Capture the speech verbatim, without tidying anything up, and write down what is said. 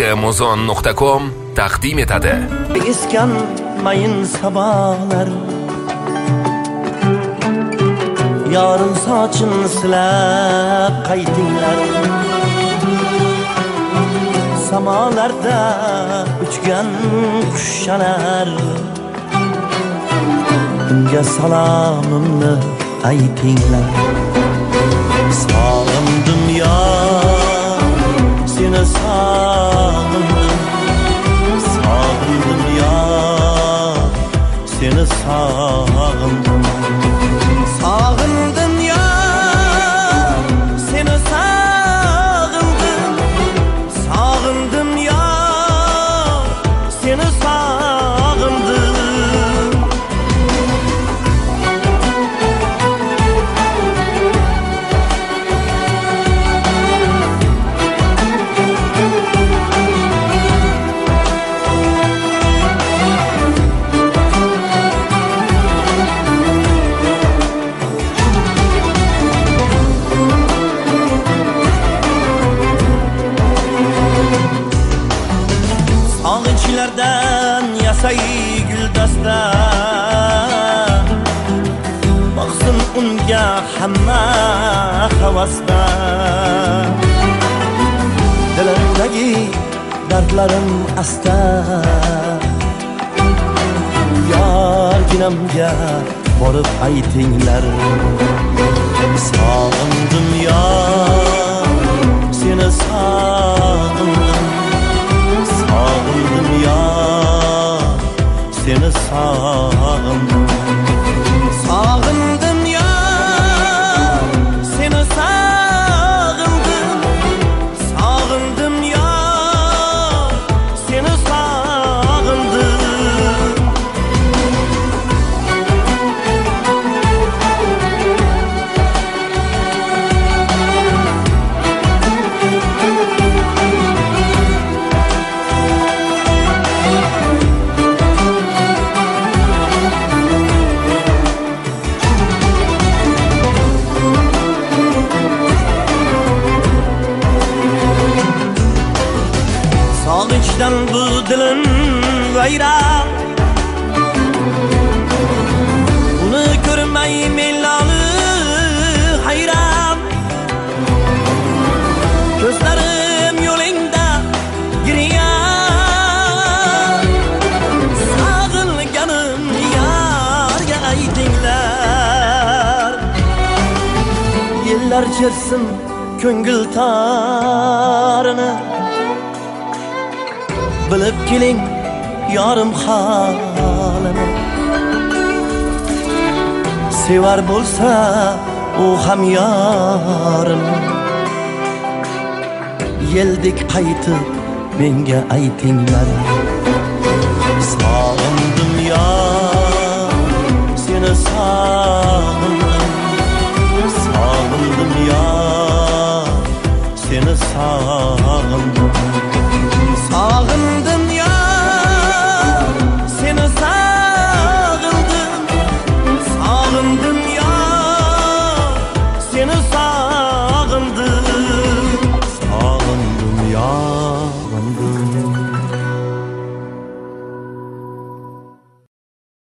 muzon nuqta com taqdim etadi. Eskan mayin sabolar Yarın saçın silab qaytinglar Samalarda uchgan qushlar Unga salomimni aytinglar Sog'indim yo seni sog'indim Sog'indim yo seni sog'indim Sog'indim yo seni sog'indim Sog'indim yo seni sog'indim Ağaçlardan yasay güldasta Baksın unga hamma havasda Dilimdagi dardlarim asta Yorginamga borib aytinglar Sog'indim yo seni sog'indim Sog'indim yo seni sog'indim Sog'indim yo seni sog'indim Sog'indim yo seni sog'indim Sog'inchdan bu dilim vayron Uni ko'rmay meloli hayron Ko'zlarim yo'lingda giryan Sog'inganim yorga aytinglar Yillar chersin ko'ngil tarini Bilib keling yorim holini Sevar bo'lsa u ham yorini Yeldek qaytib menga aytinglar